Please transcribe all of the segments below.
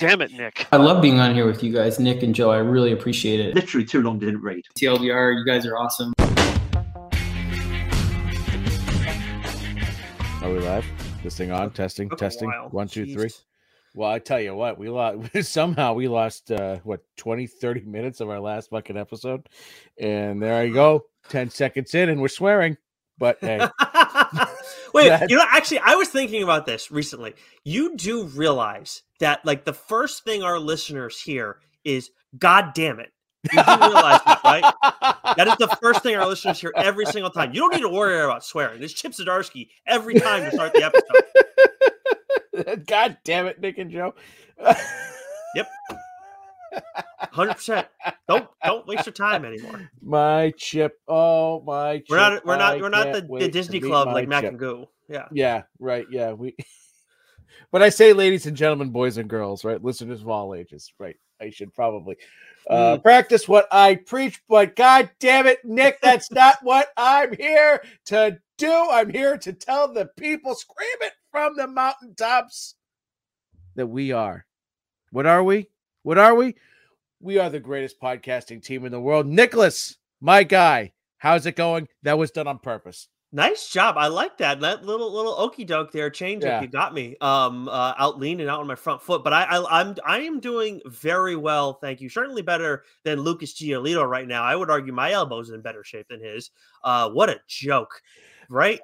damn it, Nick. I love being on here with you guys, Nick and Joe. I really appreciate it. Literally too long didn't read. TLDR, you guys are awesome. Are we live? This thing on? Testing. 1, 2, 3. Well, I tell you what, we lost 20, 30 minutes of our last fucking episode. And there I go, 10 seconds in, and we're swearing. But hey. Wait, actually, I was thinking about this recently. You do realize that, like, the first thing our listeners hear is, God damn it. You do realize that, right? That is the first thing our listeners hear every single time. You don't need to worry about swearing. There's Chip Zdarsky every time to start the episode. God damn it, Nick and Joe. Yep. 100%. Don't waste your time anymore. My Chip. Oh, my Chip. We're not the Disney Club like Mac and Goo. Yeah. Yeah, right. Yeah. But I say ladies and gentlemen, boys and girls, right? Listeners of all ages, right? I should probably practice what I preach, but God damn it, Nick, that's not what I'm here to do. I'm here to tell the people, scream it from the mountaintops, that we are. What are we? What are we? We are the greatest podcasting team in the world. Nicholas, my guy, how's it going? That was done on purpose. Nice job. I like that. That little okey doke there, change up. You got me. Out leaning out on my front foot, but I am doing very well, thank you. Certainly better than Lucas Giolito right now. I would argue my elbow's in better shape than his. What a joke, right?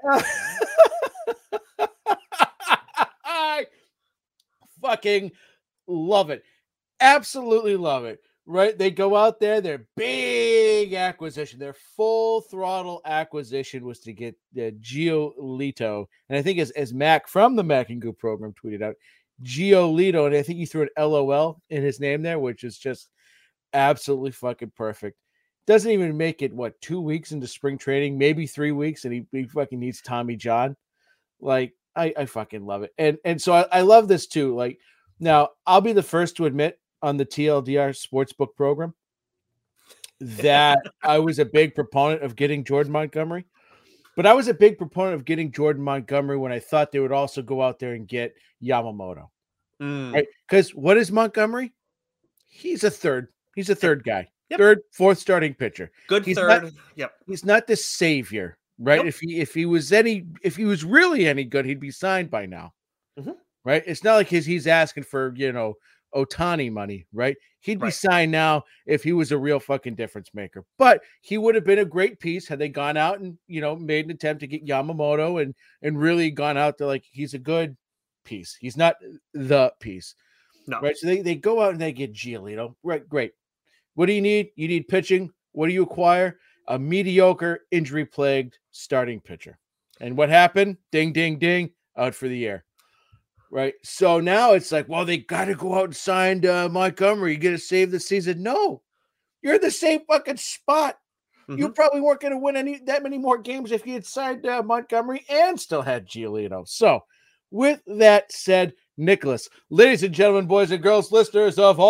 I fucking love it. Absolutely love it. Right? They go out there, their big acquisition, their full throttle acquisition was to get Giolito. And I think as Mac from the Mac and Goo program tweeted out, Giolito, and I think he threw an LOL in his name there, which is just absolutely fucking perfect. Doesn't even make it, 2 weeks into spring training, maybe 3 weeks, and he fucking needs Tommy John. Like, I fucking love it. And so I love this too. Like, now, I'll be the first to admit, on the TLDR Sportsbook program that I was a big proponent of getting Jordan Montgomery, but I was a big proponent of getting Jordan Montgomery when I thought they would also go out there and get Yamamoto, right? Because what is Montgomery? He's a third guy, third, fourth starting pitcher. He's third. He's not the savior, right? Nope. If he was really any good, he'd be signed by now, right? It's not like he's asking for, Ohtani money, right? He'd be signed now if he was a real fucking difference maker. But he would have been a great piece had they gone out and, made an attempt to get Yamamoto and really gone out to, like, he's a good piece. He's not the piece. No. Right? So they go out and they get Giolito. Right, great. What do you need? You need pitching. What do you acquire? A mediocre, injury-plagued starting pitcher. And what happened? Ding, ding, ding. Out for the year. Right. So now it's like, well, they got to go out and sign Montgomery. You got to save the season. No, you're in the same fucking spot. You probably weren't going to win that many more games if you had signed Montgomery and still had Giolito. So with that said, Nicholas, ladies and gentlemen, boys and girls, listeners of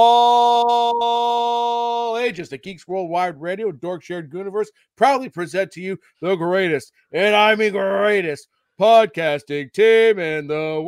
all ages, the Geeks Worldwide Radio, Dork Shared Universe, proudly present to you the greatest, and I mean greatest, podcasting team in the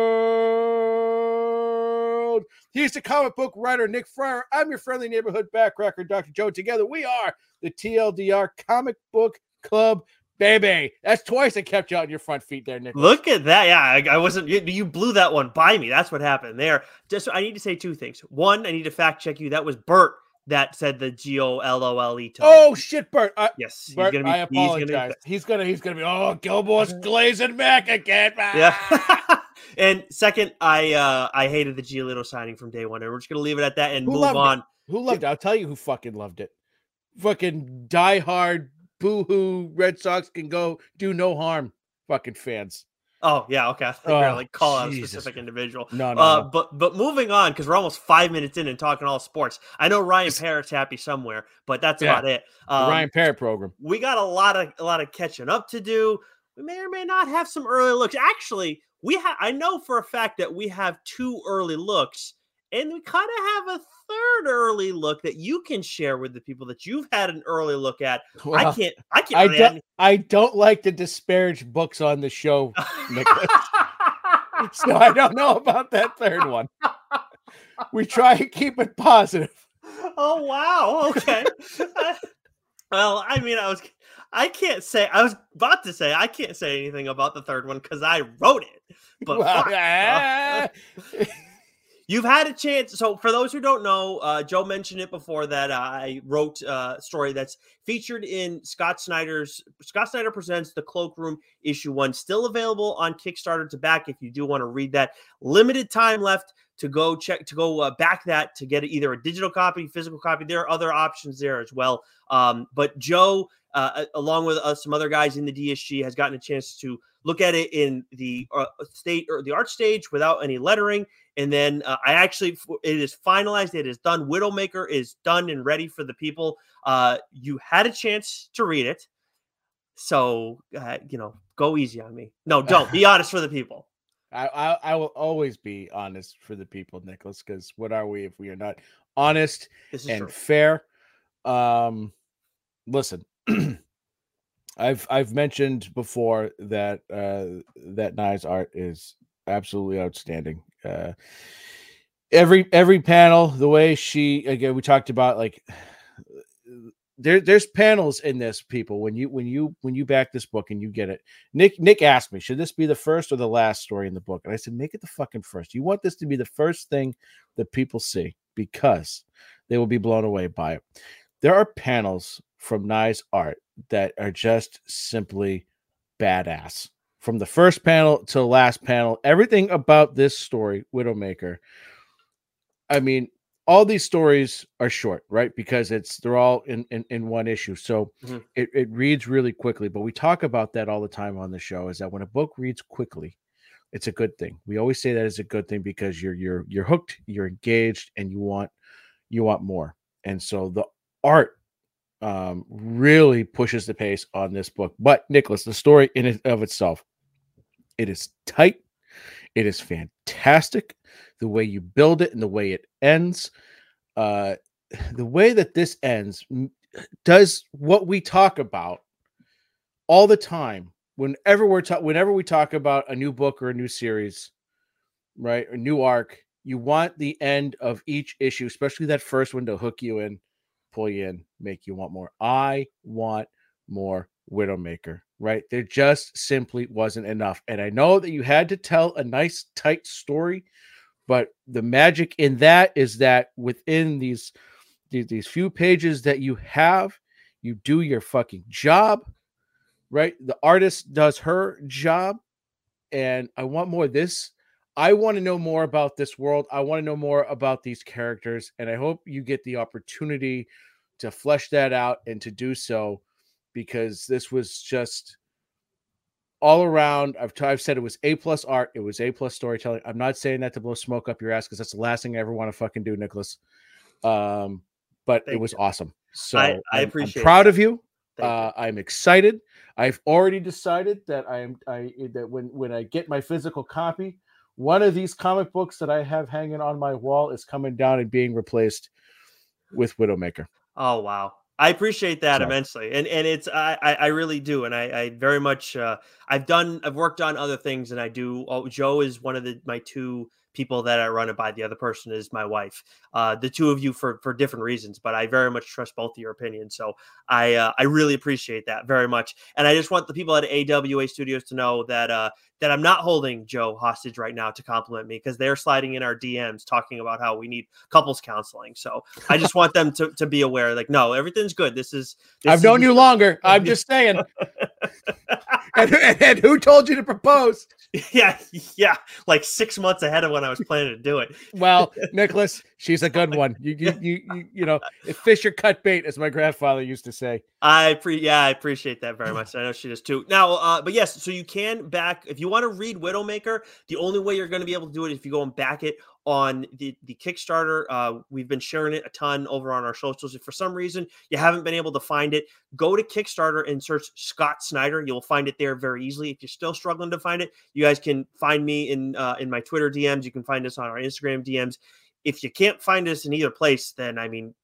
world. He's the comic book writer, Nick Fryer. I'm your friendly neighborhood backcracker, Dr. Joe. Together, we are the TLDR Comic Book Club, baby. That's twice I kept you on your front feet there, Nick. Look at that. Yeah, I wasn't. You blew that one by me. That's what happened there. Just, I need to say two things. One, I need to fact check you. That was Bert that said the Giolito. Oh shit, Bert. Yes, Bert, I apologize. He's gonna be. Oh, Gilmore's glazing back again. Yeah. And second, I hated the Giolito signing from day one, and we're just gonna leave it at that and move on. Who loved it? I'll tell you who fucking loved it. Fucking diehard boo-hoo Red Sox can go do no harm. Fucking fans. Oh yeah, okay. I think we're gonna call out a specific individual. No. But moving on, because we're almost 5 minutes in and talking all sports. I know Ryan Parrott's happy somewhere, but that's about it. The Ryan Parrott program. We got a lot of catching up to do. We may or may not have some early looks. Actually, I know for a fact that we have 2 early looks, and we kind of have a third early look that you can share with the people that you've had an early look at. Well, I can't. I don't like to disparage books on the show, Nicholas. So I don't know about that third one. We try and keep it positive. Oh wow! Okay. Well, I mean, I can't say. I was about to say I can't say anything about the third one because I wrote it. But fuck. You've had a chance. So for those who don't know, Joe mentioned it before that I wrote a story that's featured in Scott Snyder Presents The Cloakroom issue 1, still available on Kickstarter to back if you do want to read that. Limited time left to go back that to get either a digital copy, physical copy. There are other options there as well. But Joe, along with some other guys in the DSG, has gotten a chance to look at it in the the art stage without any lettering. And then it is finalized. It is done. Widowmaker is done and ready for the people. You had a chance to read it. So, go easy on me. No, don't. Be honest for the people. I will always be honest for the people, Nicholas, because what are we if we are not honest and true. Fair? Listen, I've mentioned before that that Nye's art is absolutely outstanding. Every panel, the way we talked about, like there's panels in this, people, when you back this book and you get it. Nick asked me, should this be the first or the last story in the book? And I said, make it the fucking first. You want this to be the first thing that people see because they will be blown away by it. There are panels from Nye's art that are just simply badass. From the first panel to the last panel, everything about this story, Widowmaker. I mean, all these stories are short, right? Because they're all in one issue. So it reads really quickly. But we talk about that all the time on the show, is that when a book reads quickly, it's a good thing. We always say that is a good thing because you're hooked, you're engaged, and you want more. And so the art really pushes the pace on this book. But Nicholas, the story in and of itself, it is tight. It is fantastic. The way you build it and the way it ends, the way that this ends does what we talk about all the time. Whenever we talk about a new book or a new series, right? A new arc, you want the end of each issue, especially that first one, to hook you in, pull you in, make you want more. I want more Widowmaker, right? There just simply wasn't enough. And I know that you had to tell a nice, tight story, but the magic in that is that within these few pages that you have, you do your fucking job, right? The artist does her job, and I want more of this. I want to know more about this world. I want to know more about these characters, and I hope you get the opportunity to flesh that out and to do so, because this was just all around. I've said it was A+ art. It was A+ storytelling. I'm not saying that to blow smoke up your ass, because that's the last thing I ever want to fucking do, Nicholas. But it was awesome. So I appreciate I'm proud of you. I'm excited. I've already decided that when I get my physical copy, one of these comic books that I have hanging on my wall is coming down and being replaced with Widowmaker. Oh, wow. I appreciate that immensely. And it's, I really do. And I very much, I've worked on other things, and Joe is one of my two people that I run it by. The other person is my wife. The two of you for different reasons, but I very much trust both of your opinions. So I really appreciate that very much. And I just want the people at AWA Studios to know that I'm not holding Joe hostage right now to compliment me, because they're sliding in our DMs talking about how we need couples counseling. So I just want them to be aware, like, no, everything's good. I've known you longer. I'm just saying. and who told you to propose? Yeah, like 6 months ahead of when I was planning to do it. Well, Nicholas, she's a good one. You know, fish or cut bait, as my grandfather used to say. I appreciate that very much. I know she does too. Now, but yes, so you can back, if you want to read Widowmaker, the only way you're going to be able to do it is if you go and back it on the Kickstarter. We've been sharing it a ton over on our socials. If for some reason you haven't been able to find it, go to Kickstarter and search Scott Snyder. You'll find it there very easily. If you're still struggling to find it, you guys can find me in my Twitter DMs. You can find us on our Instagram DMs. if you can't find us in either place, then I mean,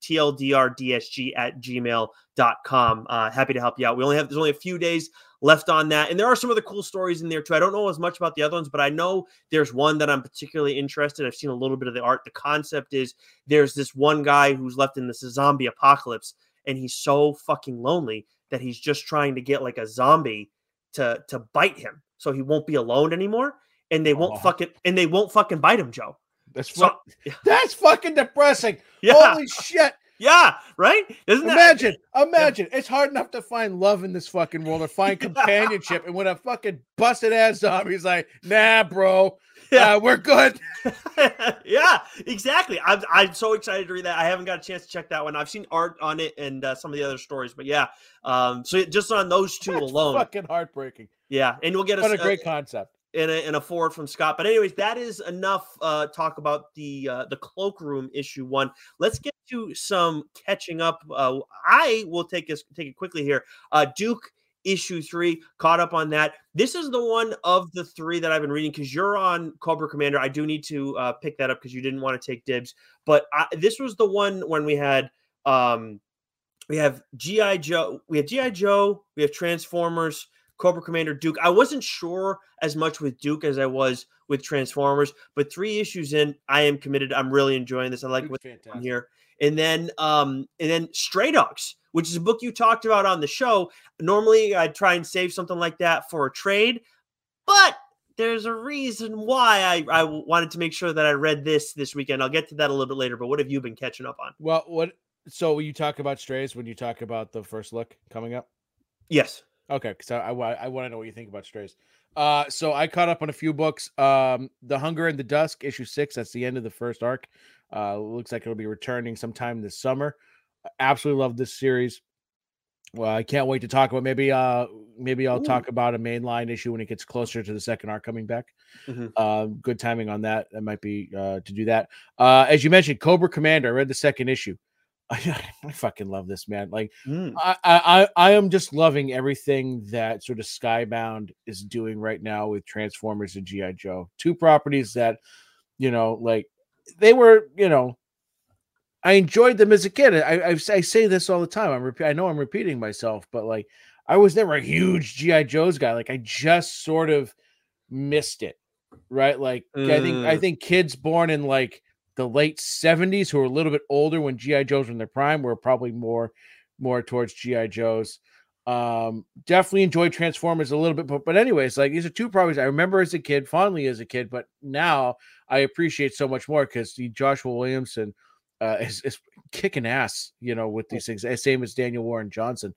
tldrdsg@gmail.com. Happy to help you out. There's only a few days left on that. And there are some other cool stories in there too. I don't know as much about the other ones, but I know there's one that I'm particularly interested. I've seen a little bit of the art. The concept is there's this one guy who's left in this zombie apocalypse, and he's so fucking lonely that he's just trying to get like a zombie to bite him so he won't be alone anymore. And they won't fucking bite him, Joe. That's fucking depressing. Yeah. Holy shit. Yeah, right? Imagine. It's hard enough to find love in this fucking world or find companionship. And when a fucking busted ass zombie's like, nah, bro, we're good. Yeah, exactly. I'm so excited to read that. I haven't got a chance to check that one. I've seen art on it and some of the other stories, but yeah. So just on those two alone, fucking heartbreaking. Yeah, and we'll get a great concept. In a forward from Scott. But anyways, that is enough talk about the Cloakroom issue 1. Let's get to some catching up. I will take it quickly here. Duke issue 3, caught up on that. This is the one of the 3 that I've been reading because you're on Cobra Commander. I do need to pick that up because you didn't want to take dibs. But this was the one when we had we have G.I. Joe, we have Transformers, Cobra Commander, Duke. I wasn't sure as much with Duke as I was with Transformers, but 3 issues in, I am committed. I'm really enjoying this. I like what's on here. And then Stray Dogs, which is a book you talked about on the show. Normally, I'd try and save something like that for a trade, but there's a reason why I wanted to make sure that I read this weekend. I'll get to that a little bit later, but what have you been catching up on? Well, so you talk about Strays when you talk about the first look coming up? Yes. Okay, because I want to know what you think about Strays. So I caught up on a few books. The Hunger and the Dusk, issue 6. That's the end of the first arc. Looks like it'll be returning sometime this summer. Absolutely love this series. Well, I can't wait to talk about. Maybe I'll talk about a mainline issue when it gets closer to the second arc coming back. Mm-hmm. Good timing on that. That might be to do that. As you mentioned, Cobra Commander. I read the second issue. I fucking love this, man. Like I am just loving everything that sort of Skybound is doing right now with Transformers and G.I. Joe. 2 properties that, like they were, I enjoyed them as a kid. I say this all the time. I know I'm repeating myself, but like I was never a huge G.I. Joe's guy. Like I just sort of missed it, right? Like I think kids born in like the late 70s who were a little bit older when G.I. Joes were in their prime were probably more towards G.I. Joes. Definitely enjoyed Transformers a little bit, but anyways, like these are 2 properties I remember as a kid, fondly as a kid, but now I appreciate so much more because Joshua Williamson is kicking ass, with these things. Same as Daniel Warren Johnson.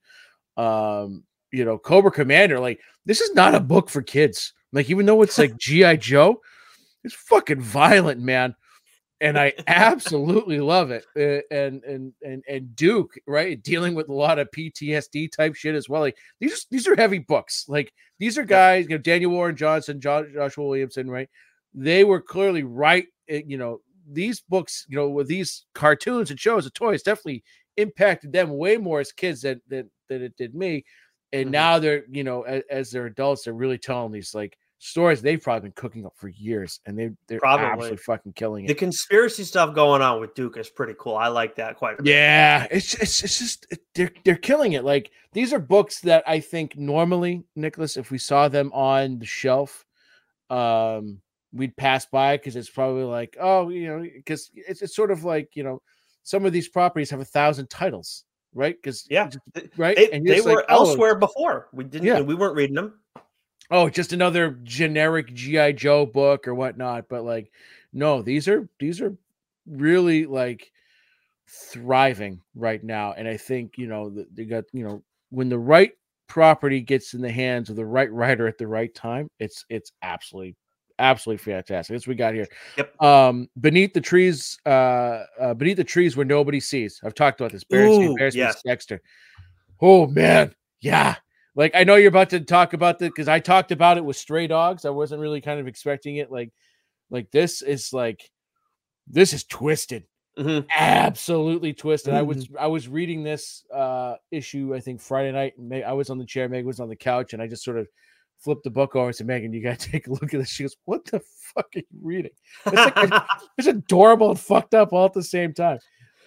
Cobra Commander, like this is not a book for kids. Like even though it's like G.I. Joe, it's fucking violent, man. And I absolutely love it. And Duke, right, dealing with a lot of PTSD type shit as well. Like these are heavy books. Like these are guys, Daniel Warren Johnson, Joshua Williamson, right? They were clearly right. These books, with these cartoons and shows and toys, definitely impacted them way more as kids than it did me. And now they're, as they're adults, they're really telling these like stories they've probably been cooking up for years, and they're absolutely fucking killing it. The conspiracy stuff going on with Duke is pretty cool. I like that quite a bit. Yeah, it's just they're killing it. Like these are books that I think normally, Nicholas, if we saw them on the shelf, we'd pass by because it's probably like, because it's sort of like some of these properties have 1,000 titles, right? Because right, and they were elsewhere before. We didn't. We weren't reading them. Oh, just another generic G.I. Joe book or whatnot. But like, no, these are really like thriving right now. And I think, they got, when the right property gets in the hands of the right writer at the right time, it's absolutely fantastic. That's what we got here. Yep. Beneath the trees where nobody sees. I've talked about this. Beresford Dexter. Oh man. Yeah. Like, I know you're about to talk about this because I talked about it with Stray Dogs. I wasn't really kind of expecting it. Like this is twisted. Mm-hmm. Absolutely twisted. Mm-hmm. I was reading this issue, I think Friday night. I was on the chair, Meg was on the couch, and I just sort of flip the book over to Megan. You got to take a look at this. She goes, "What the fuck are you reading?" It's like it's adorable and fucked up all at the same time.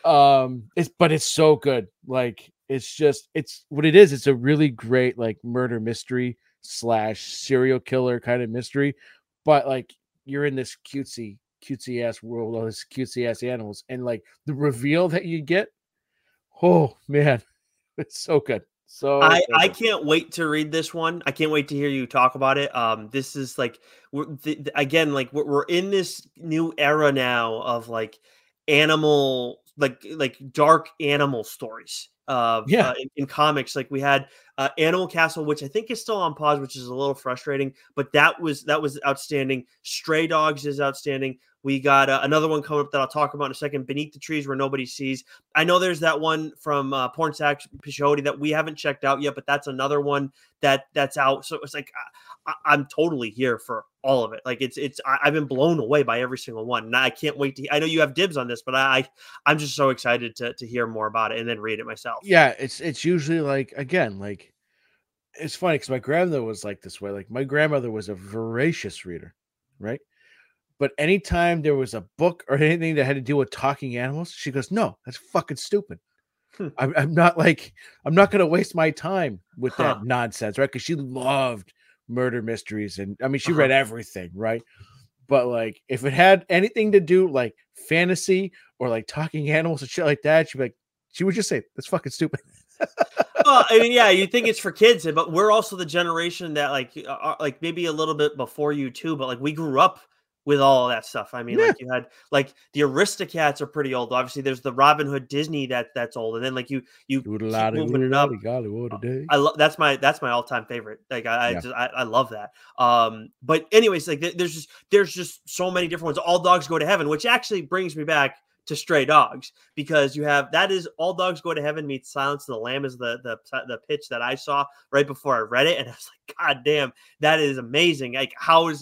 But it's so good. Like it's what it is. It's a really great like murder mystery / serial killer kind of mystery, but like you're in this cutesy ass world, all this cutesy ass animals, and like the reveal that you get. Oh man, it's so good. So I can't wait to read this one. I can't wait to hear you talk about it. This is like we're in this new era now of like animal, like dark animal stories. In comics, like we had Animal Castle, which I think is still on pause, which is a little frustrating, but that was outstanding. Stray Dogs is outstanding. We got another one coming up that I'll talk about in a second, Beneath the Trees Where Nobody Sees. I know there's that one from Pornsack Pichotti that we haven't checked out yet, but that's another one that's out. So it's like I'm totally here for all of it. Like I've been blown away by every single one, and I can't wait to. I know you have dibs on this, but I'm just so excited to hear more about it and then read it myself. Yeah, it's usually like again like it's funny because my grandmother was like this way. Like my grandmother was a voracious reader, right? But anytime there was a book or anything that had to do with talking animals, she goes, "No, that's fucking stupid. I'm not going to waste my time with that nonsense," right? Because she loved murder mysteries, and I mean, she read everything, right? But like, if it had anything to do like fantasy or like talking animals and shit like that, she would just say, "That's fucking stupid." Well, I mean, yeah, you think it's for kids, but we're also the generation that like maybe a little bit before you too, but like we grew up with all of that stuff. I mean, like you had like the Aristocats are pretty old. Obviously, there's the Robin Hood Disney that's old, and then like you keep moving it up. I love that's my all time favorite. Like I love that. But anyways, like there's just so many different ones. All Dogs Go to Heaven, which actually brings me back to Stray Dogs, because you have that is All Dogs Go to Heaven meets Silence of the Lamb is the pitch that I saw right before I read it, and I was like, God damn, that is amazing. Like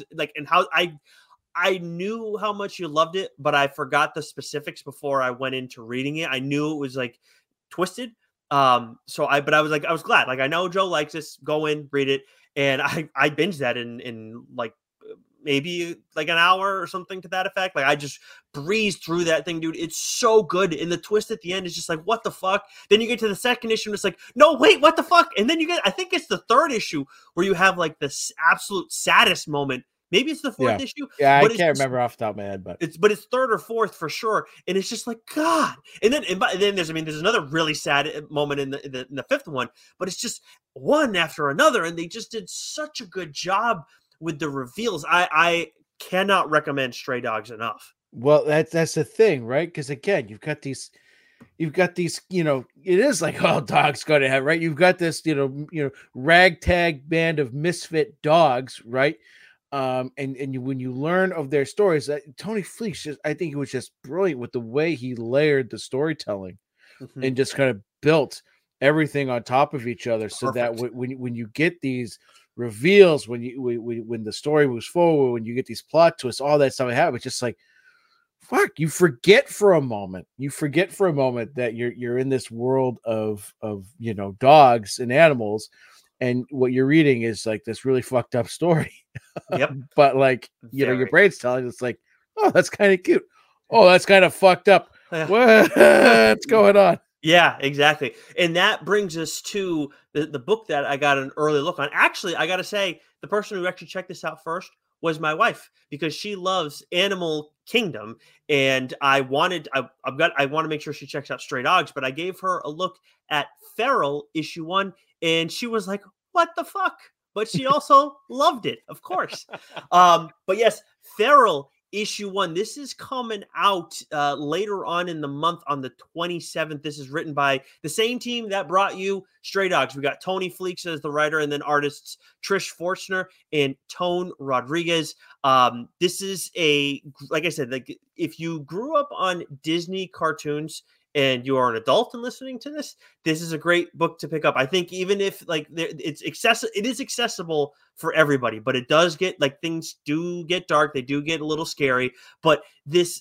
I knew how much you loved it, but I forgot the specifics before I went into reading it. I knew it was like twisted. But I was glad. Like I know Joe likes this. Go in, read it, and I binged that in like maybe like an hour or something to that effect. Like I just breezed through that thing, dude. It's so good. And the twist at the end is just like, what the fuck? Then you get to the second issue and it's like, no, wait, what the fuck? And then you get, I think it's the third issue where you have like this absolute saddest moment. Maybe it's the fourth issue. Yeah, I can't remember off the top of my head, but it's third or fourth for sure. And it's just like, God. And then there's another really sad moment in the fifth one, but it's just one after another. And they just did such a good job with the reveals. I cannot recommend Stray Dogs enough. Well, that's the thing, right? Because again, you've got these, you know, it is like all dogs go to heaven, right? You've got this, you know, ragtag band of misfit dogs, right? When you learn of their stories, Tony Fleecs I think he was just brilliant with the way he layered the storytelling and just kind of built everything on top of each other. So that when you get these reveals, when the story moves forward, when you get these plot twists, all that stuff happens, it's just like, fuck, you forget for a moment that you're in this world of you know, dogs and animals, and what you're reading is like this really fucked up story. Yep. But like, you know, your brain's telling you, it's like, oh, that's kind of cute. Oh, that's kind of fucked up. What's going on? Yeah, exactly. And that brings us to the book that I got an early look on. Actually, I got to say, the person who actually checked this out first was my wife, because she loves Animal Kingdom, and I want to make sure she checks out Stray Dogs, but I gave her a look at Feral issue 1, and she was like, what the fuck? But she also loved it, of course. But yes, Feral issue 1. This is coming out later on in the month on the 27th. This is written by the same team that brought you Stray Dogs. We got Tony Fleecs as the writer, and then artists Trish Forstner and Tone Rodriguez. This is like I said, like if you grew up on Disney cartoons and you are an adult and listening to this, this is a great book to pick up. I think even if like it is accessible for everybody, but it does get like, things do get dark. They do get a little scary, but Trish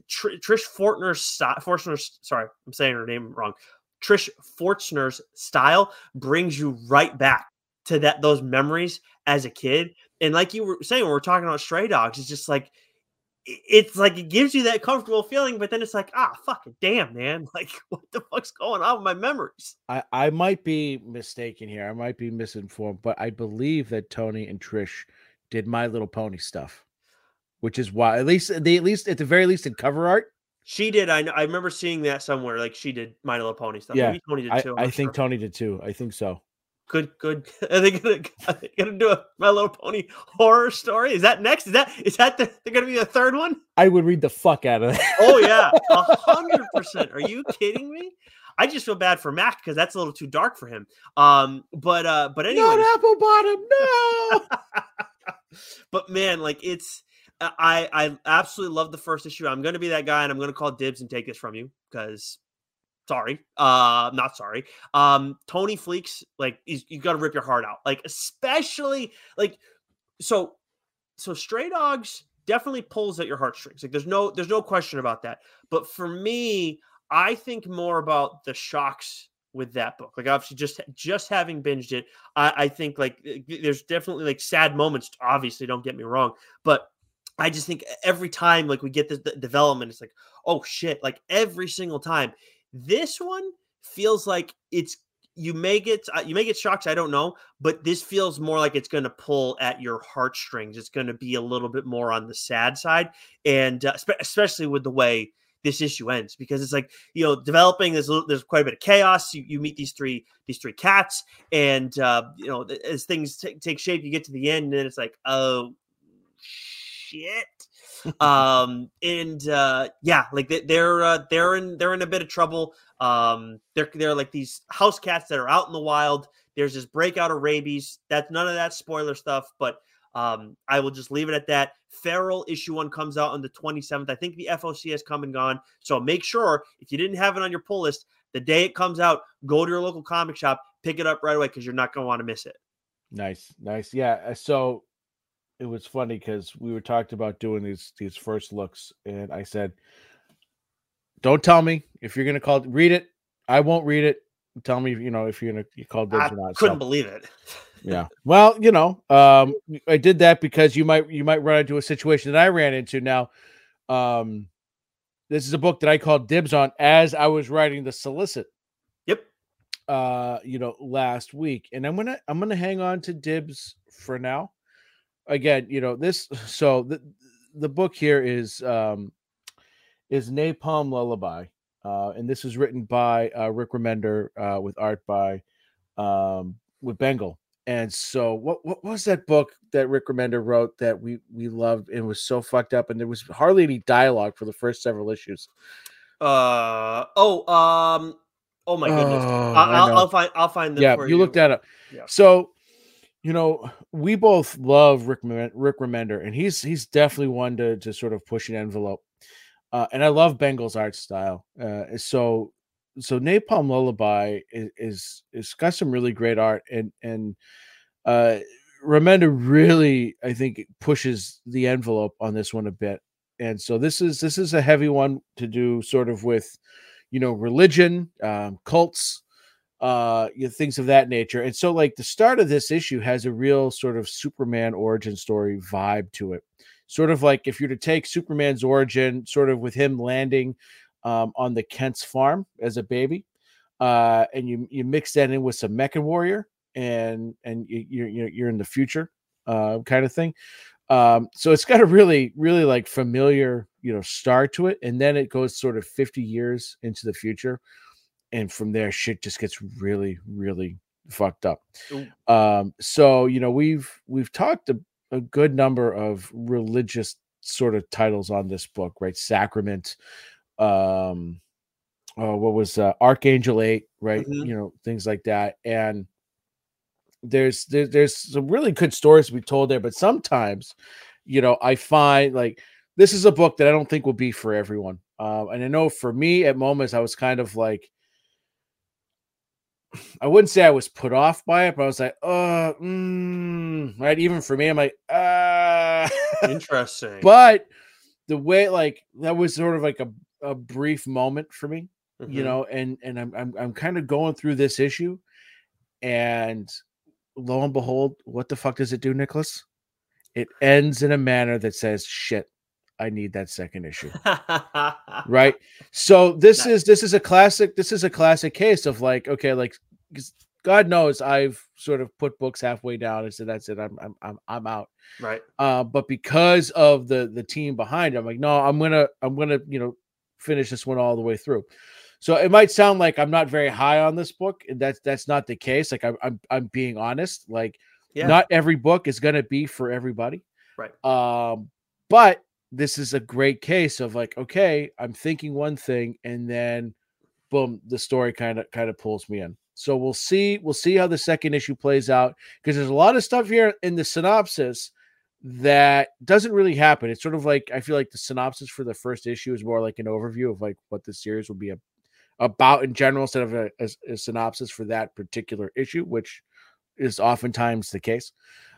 Forstner's, sorry, I'm saying her name wrong. Trish Forstner's style brings you right back to those memories as a kid. And like you were saying, when we're talking about Stray Dogs, it's just like it gives you that comfortable feeling, but then it's like, fucking damn, man. Like, what the fuck's going on with my memories? I might be mistaken here. I might be misinformed, but I believe that Tony and Trish did My Little Pony stuff, which is why at least at the very least in cover art. She did. I remember seeing that somewhere. Like she did My Little Pony stuff. Yeah, maybe Tony did too. I think Tony did too. I think so. Good. Are they gonna do a My Little Pony horror story? Is that next? Is that they're gonna be the third one? I would read the fuck out of that. Oh yeah, 100%. Are you kidding me? I just feel bad for Mac because that's a little too dark for him. But anyway, not Apple Bottom, no. But man, like I absolutely love the first issue. I'm gonna be that guy, and I'm gonna call dibs and take this from you because. Sorry, not sorry. Tony Fleecs, like you got to rip your heart out, like especially like so Stray Dogs definitely pulls at your heartstrings. Like there's no question about that. But for me, I think more about the shocks with that book. Like obviously just having binged it, I think like there's definitely like sad moments. Obviously, don't get me wrong, but I just think every time like we get the development, it's like, oh shit, like every single time. This one feels like you may get shocks. I don't know, but this feels more like it's going to pull at your heartstrings. It's going to be a little bit more on the sad side, and especially with the way this issue ends, because it's like developing. There's quite a bit of chaos. You meet these three cats, and as things take shape, you get to the end, and then it's like, oh shit. Like they're in a bit of trouble. They're like these house cats that are out in the wild. There's this breakout of rabies. That's none of that spoiler stuff, but I will just leave it at that. Feral issue 1 comes out on the 27th. I think the FOC has come and gone. So make sure if you didn't have it on your pull list, the day it comes out, go to your local comic shop, pick it up right away because you're not going to want to miss it. Nice. Yeah. So it was funny because we were talking about doing these first looks, and I said, "Don't tell me if you're going to read it. I won't read it. Tell me, if you're going to call dibs or not." Couldn't believe it. Yeah. Well, I did that because you might run into a situation that I ran into. Now, this is a book that I called dibs on as I was writing the solicit. Yep. Last week, and I'm gonna hang on to dibs for now. Again, the book here is Napalm Lullaby, and this is written by Rick Remender with art by with Bengal. And so what was that book that Rick Remender wrote that we loved and was so fucked up, and there was hardly any dialogue for the first several issues? Oh my goodness. I'll find them for you. You looked that up. Yeah. So we both love Rick Remender, and he's definitely one to sort of push an envelope. And I love Bengal's art style. So Napalm Lullaby is got some really great art, and Remender really, I think, pushes the envelope on this one a bit. And so this is a heavy one to do sort of with, religion, cults, things of that nature. And so like the start of this issue has a real sort of Superman origin story vibe to it. Sort of like if you're to take Superman's origin, sort of with him landing on the Kent's farm as a baby, and you mix that in with some Mecha Warrior, and you're in the future kind of thing. So it's got a really, really like familiar, start to it. And then it goes sort of 50 years into the future. And from there, shit just gets really, really fucked up. So, we've talked a good number of religious sort of titles on this book, right? Sacrament, what was Archangel 8, right? Mm-hmm. Things like that. And there's some really good stories to be told there, but sometimes, I find like this is a book that I don't think will be for everyone. And I know for me at moments I was kind of like, I wouldn't say I was put off by it, but I was like, right. Even for me, I'm like, interesting. But the way, like, that was sort of like a brief moment for me, Mm-hmm. and I'm kind of going through this issue, and lo and behold, what the fuck does it do, Nicholas? It ends in a manner that says, shit, I need that second issue. Right. So this is a classic case of like, okay, like, God knows I've sort of put books halfway down and said, that's it. I'm out. Right. But because of the team behind it, I'm like, no, I'm gonna, finish this one all the way through. So it might sound like I'm not very high on this book, and that's not the case. Like I'm being honest. Like, not every book is gonna be for everybody. Right. But this is a great case of like, okay, I'm thinking one thing, and then boom, the story kind of pulls me in. So we'll see how the second issue plays out, because there's a lot of stuff here in the synopsis that doesn't really happen. It's sort of like, I feel like the synopsis for the first issue is more like an overview of like what the series will be about in general, instead of a synopsis for that particular issue, which is oftentimes the case.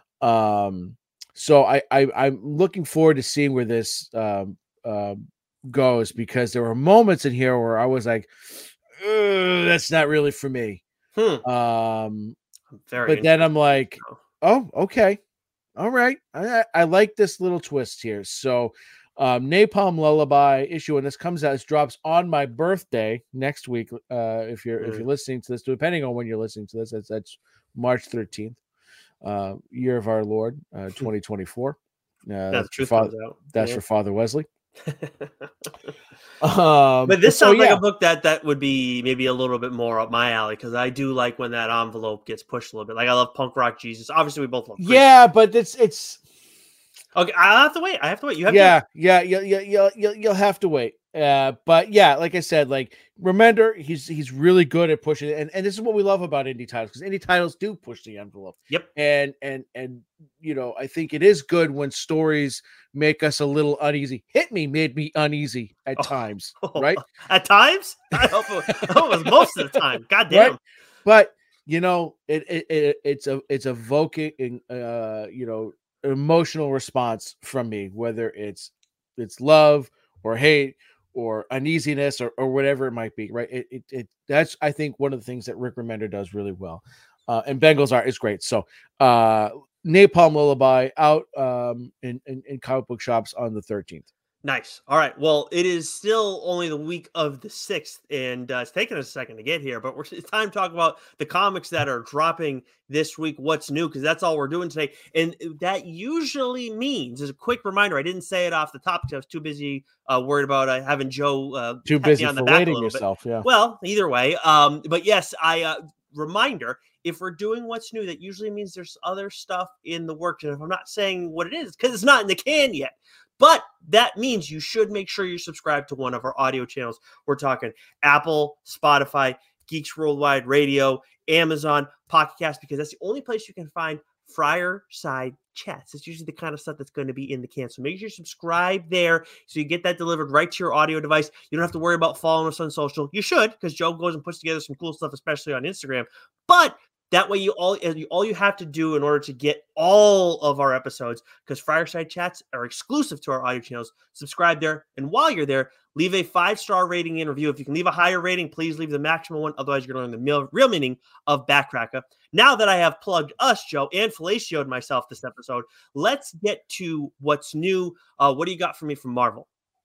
So I'm looking forward to seeing where this goes, because there were moments in here where I was like, that's not really for me. But then I'm like, oh, okay. All right. I like this little twist here. So Napalm Lullaby issue, and this comes out, this drops on my birthday next week. If you're listening to this, depending on when you're listening to this, that's March 13th, year of our Lord, 2024. That's for Father Wesley. But this sounds like a book that would be maybe a little bit more up my alley, because I do like when that envelope gets pushed a little bit. Like, I love Punk Rock Jesus. Obviously, we both love Priest. Yeah, but it's okay. I have to wait. You have you'll have to wait. But yeah, like I said, like, remember, he's really good at pushing it, and this is what we love about indie titles, because indie titles do push the envelope. Yep. And I think it is good when stories make us a little uneasy. Hit Me made me uneasy at times, right? At times? I hope it was most of the time. God damn. Right? But it's evoking emotional response from me, whether it's love or hate or uneasiness or whatever it might be, right? That's, I think, one of the things that Rick Remender does really well. And Bengal's art is great. So Napalm Lullaby out in comic book shops on the 13th. Nice. All right. Well, it is still only the week of the 6th, and it's taken us a second to get here, but it's time to talk about the comics that are dropping this week, what's new, because that's all we're doing today. And that usually means, as a quick reminder, I didn't say it off the top because I was too busy worried about having Joe too busy on the back filleting yourself. Yeah. Well, either way. But yes, reminder, if we're doing what's new, that usually means there's other stuff in the works. And if I'm not saying what it is, because it's not in the can yet. But that means you should make sure you're subscribed to one of our audio channels. We're talking Apple, Spotify, Geeks Worldwide Radio, Amazon, Pocket Cast, because that's the only place you can find Fireside Chats. It's usually the kind of stuff that's going to be in the can. So make sure you subscribe there so you get that delivered right to your audio device. You don't have to worry about following us on social. You should, because Joe goes and puts together some cool stuff, especially on Instagram. But that way, all you have to do in order to get all of our episodes, because Fireside Chats are exclusive to our audio channels, subscribe there. And while you're there, leave a 5-star rating and review. If you can leave a higher rating, please leave the maximum one. Otherwise, you're going to learn the real meaning of Backcracker. Now that I have plugged us, Joe, and fellatioed myself this episode, let's get to what's new. What do you got for me from Marvel?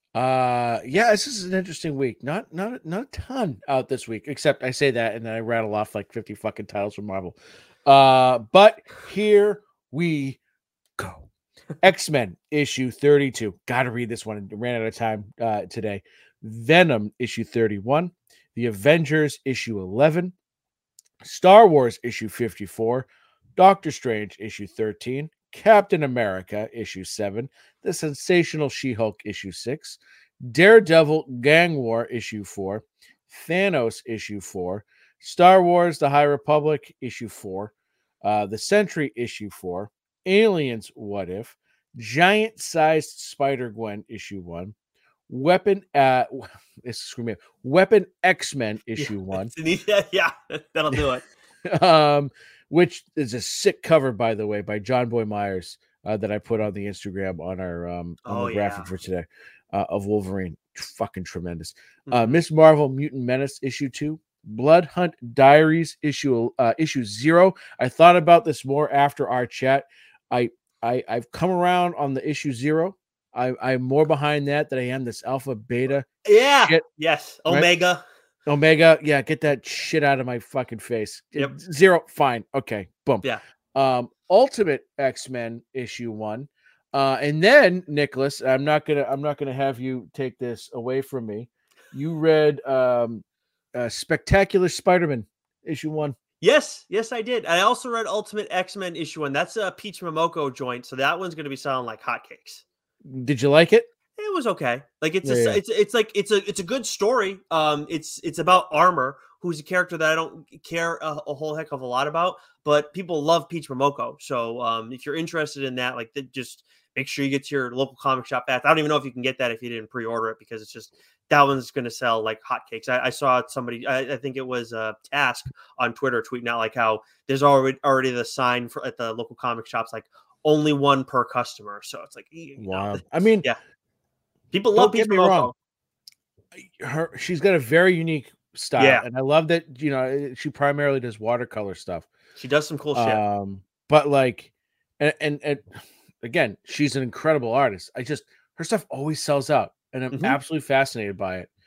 This is an interesting week. Not a ton out this week, except I say that and then I rattle off like 50 fucking titles from Marvel. But here we go. X-Men issue 32. Gotta read this one. Ran out of time today. Venom issue 31. The Avengers issue 11. Star Wars issue 54. Doctor Strange issue 13. Captain America issue 7. The Sensational She-Hulk issue 6. Daredevil Gang War issue 4. Thanos issue 4. Star Wars The High Republic issue 4. The Sentry issue 4. Aliens What If. Giant Sized Spider-Gwen issue 1. Weapon X-Men issue 1. Yeah, that'll do it. Which is a sick cover, by the way, by John Boy Myers that I put on the Instagram on our graphic for today of Wolverine. Fucking tremendous. Miss Marvel Mutant Menace issue 2. Blood Hunt Diaries issue 0. I thought about this more after our chat. I've come around on the issue 0. I'm more behind that than I am this alpha beta. Yeah. Shit, yes. right? Omega. Omega. Yeah. Get that shit out of my fucking face. Yep. 0. Fine. Okay. Boom. Yeah. Ultimate X-Men issue 1. And then Nicholas, I'm not gonna have you take this away from me. You read Spectacular Spider-Man issue 1. Yes, I did. I also read Ultimate X-Men issue 1. That's a Peach Momoko joint, so that one's going to be selling like hotcakes. Did you like it? It was okay. Like it's a good story. It's about Armor, who's a character that I don't care a whole heck of a lot about, but people love Peach Momoko. So if you're interested in that, like just make sure you get to your local comic shop fast. I don't even know if you can get that if you didn't pre-order it, because it's just that one's going to sell like hotcakes. I saw somebody, I think it was Task on Twitter tweeting out like how there's already the sign for at the local comic shops, like only one per customer. So it's like, wow. I mean, yeah, people love Peach Momoko. She's got a very unique style, yeah, and I love that. She primarily does watercolor stuff. She does some cool shit. But like, and again, she's an incredible artist. Her stuff always sells out, and I'm absolutely fascinated by it.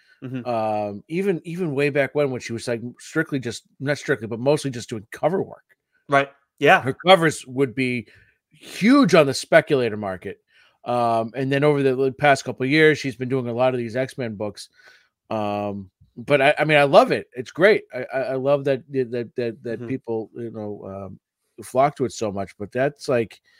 Even way back when she was like not strictly, but mostly just doing cover work. Right. Yeah. Her covers would be huge on the speculator market. And then over the past couple of years, she's been doing a lot of these X-Men books. But I mean, I love it. It's great. I love that people, flock to it so much, but that's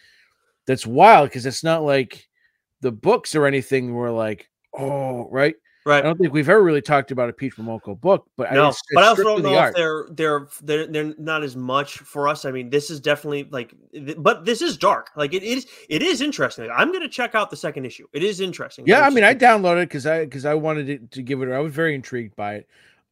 wild. Cause it's not like the books or anything were like, oh, right. I don't think we've ever really talked about a Peach Momoko book, but I also don't know if they're not as much for us. I mean, this is definitely but this is dark. Like it is interesting. I'm going to check out the second issue. It is interesting. Yeah, I mean, I downloaded it because I wanted to give it. I was very intrigued by it.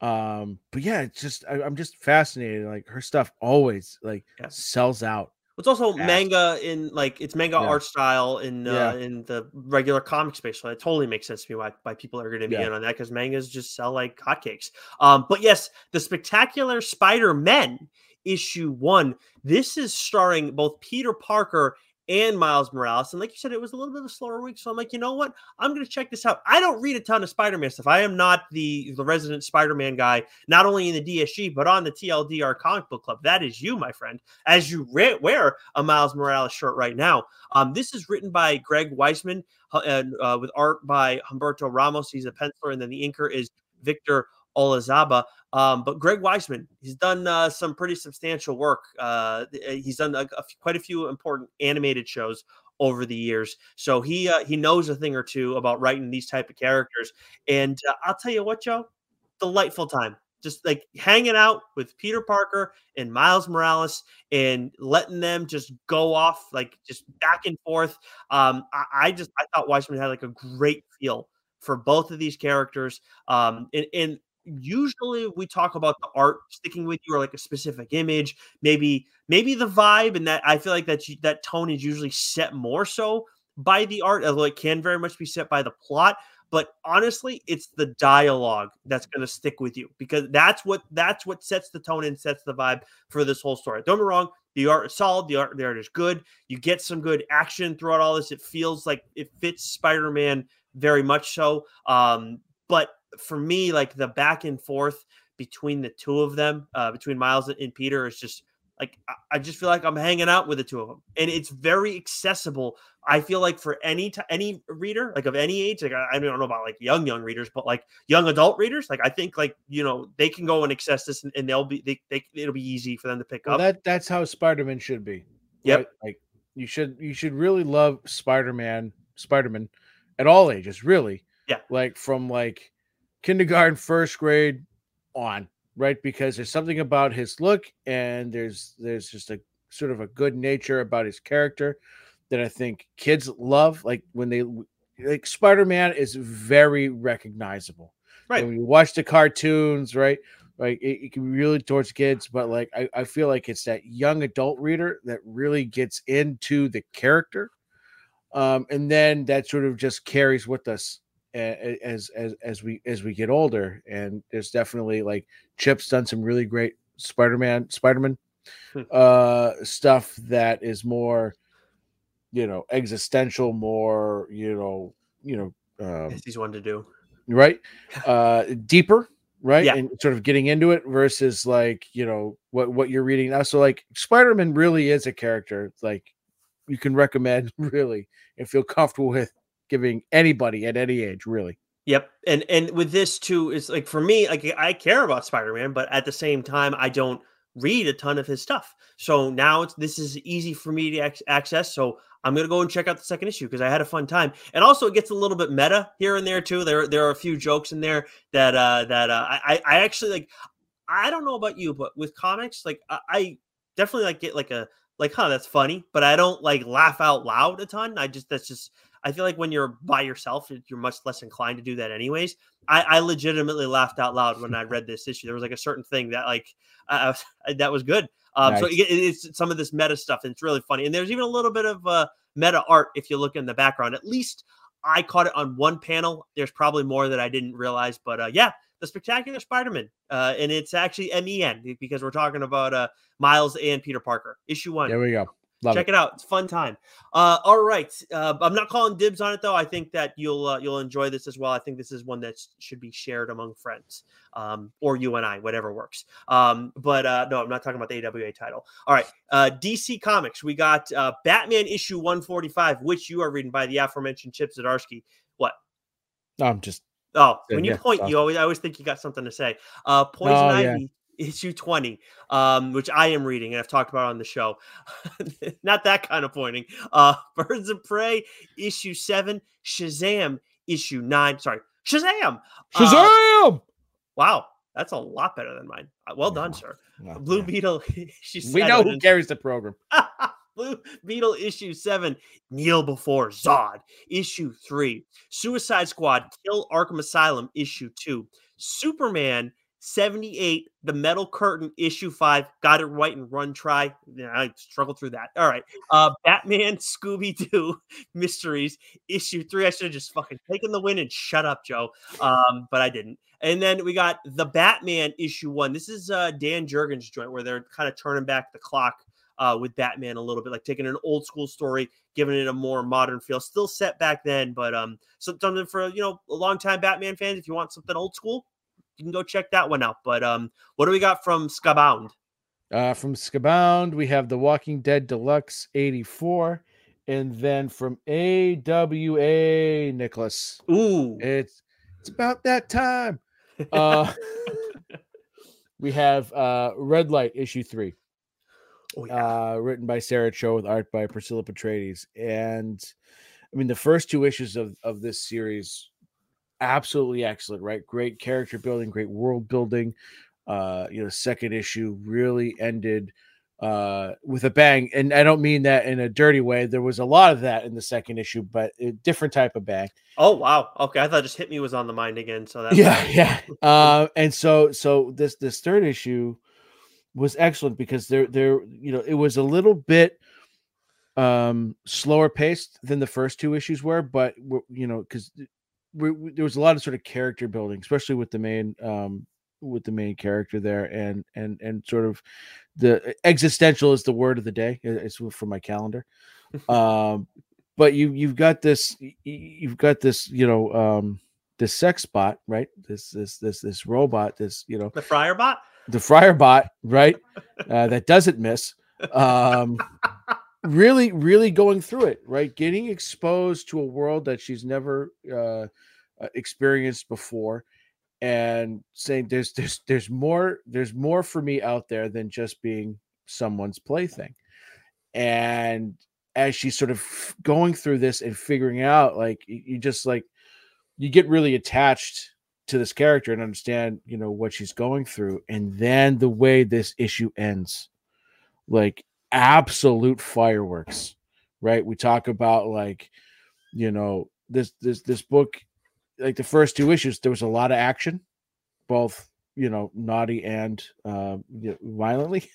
But yeah, it's just I'm just fascinated. Like her stuff always sells out. It's also manga it's manga art style in the regular comic space. So it totally makes sense to me why people are going to be in on that, because mangas just sell like hotcakes. But yes, the Spectacular Spider-Man issue 1. This is starring both Peter Parker and Miles Morales. And like you said, it was a little bit of a slower week. So I'm like, you know what? I'm going to check this out. I don't read a ton of Spider-Man stuff. I am not the resident Spider-Man guy, not only in the DSG, but on the TLDR comic book club. That is you, my friend, as you wear a Miles Morales shirt right now. This is written by Greg Weisman and with art by Humberto Ramos. He's a penciler. And then the inker is Victor Olazaba. But Greg Weisman, he's done some pretty substantial work. He's done quite a few important animated shows over the years. So he knows a thing or two about writing these type of characters. And I'll tell you what, Joe, delightful time. Just like hanging out with Peter Parker and Miles Morales and letting them just go off, like just back and forth. I thought Weisman had like a great feel for both of these characters. And usually we talk about the art sticking with you, or like a specific image, maybe the vibe, and that I feel like that tone is usually set more so by the art, although it can very much be set by the plot. But honestly, it's the dialogue that's going to stick with you, because that's what sets the tone and sets the vibe for this whole story. Don't be wrong. The art is solid. The art is good. You get some good action throughout all this. It feels like it fits Spider-Man very much so. But for me, like the back and forth between the two of them, between Miles and Peter, is just like, I just feel like I'm hanging out with the two of them, and it's very accessible. I feel like for any reader, like of any age, like I don't know about like young readers, but like young adult readers, like I think like, they can go and access this, and it'll be easy for them to pick up. That's how Spider-Man should be. Yep. Right? Like you should really love Spider-Man at all ages, really. Yeah. Like from like kindergarten, first grade on, right? Because there's something about his look, and there's just a sort of a good nature about his character that I think kids love. Like when Spider-Man is very recognizable, right? And when you watch the cartoons, right? Like it can be really towards kids, but like I feel like it's that young adult reader that really gets into the character, and then that sort of just carries with us as we get older. And there's definitely like Chip's done some really great Spider-Man stuff that is more, existential, more, As he's one to do. right, deeper, right, Yeah. and sort of getting into it versus like what you're reading now. So like Spider-Man really is a character like you can recommend really and feel comfortable with giving anybody at any age, really. Yep. And with this too, it's like for me, like I care about Spider-Man, but at the same time, I don't read a ton of his stuff. So now this is easy for me to access. So I'm gonna go and check out the second issue because I had a fun time. And also it gets a little bit meta here and there too. There are a few jokes in there that I actually like. I don't know about you, but with comics, like I definitely like get like, huh, that's funny, but I don't like laugh out loud a ton. I feel like when you're by yourself, you're much less inclined to do that anyways. I legitimately laughed out loud when I read this issue. There was like a certain thing that like, that was good. Nice. So it's some of this meta stuff and it's really funny. And there's even a little bit of meta art if you look in the background. At least I caught it on one panel. There's probably more that I didn't realize, but yeah, The Spectacular Spider-Man. And it's actually MEN because we're talking about Miles and Peter Parker. Issue 1. There we go. Check it out. It's a fun time. All right. I'm not calling dibs on it though. I think that you'll enjoy this as well. I think this is one that should be shared among friends, or you and I, whatever works. But no, I'm not talking about the AWA title. All right. DC Comics. We got Batman issue 145, which you are reading by the aforementioned Chip Zdarsky. What? I'm just. Oh, when you point, awesome. I always think you got something to say. Poison Ivy. Issue 20, which I am reading and I've talked about on the show. Not that kind of pointing. Birds of Prey, issue 7. Shazam, issue 9. Sorry, Shazam! Shazam! Wow, that's a lot better than mine. Well done, sir. Blue Beetle, issue 7. We know who carries the program. Blue Beetle, issue 7. Kneel Before Zod, issue 3. Suicide Squad, Kill Arkham Asylum, issue 2. Superman 78, The Metal Curtain, issue 5. Got it right and run try. Yeah, I struggled through that. All right. Batman Scooby-Doo Mysteries, issue 3. I should have just fucking taken the win and shut up, Joe. But I didn't. And then we got The Batman issue 1. This is Dan Jurgens' joint where they're kind of turning back the clock with Batman a little bit, like taking an old school story, giving it a more modern feel. Still set back then, but something for a long-time Batman fans. If you want something old school, you can go check that one out. But what do we got from Skybound? From Skybound, we have The Walking Dead Deluxe 84. And then from AWA, Nicholas. Ooh. It's about that time. We have Red Light, issue 3. Oh, yeah. Written by Sarah Cho with art by Priscilla Patrades. And I mean, the first 2 issues of this series, absolutely excellent, right? Great character building, great world building. Second issue really ended with a bang. And I don't mean that in a dirty way. There was a lot of that in the second issue, but a different type of bang. Oh, wow. Okay. I thought Just Hit Me was on the mind again. So that's yeah. And so this third issue was excellent because there it was a little bit slower paced than the first 2 issues were, but because there was a lot of sort of character building, especially with the main character there, and sort of the existential is the word of the day. It's from my calendar. But you've got this this sex bot, right? This robot, the Friar Bot. The Friar Bot, right? That doesn't miss. Really, really going through it, right? Getting exposed to a world that she's never experienced before, and saying there's more for me out there than just being someone's plaything. And as she's sort of going through this and figuring out, like you get really attached to this character and understand, what she's going through. And then the way this issue ends, like absolute fireworks, right? We talk about this book, like the first 2 issues, there was a lot of action, both, naughty and violently.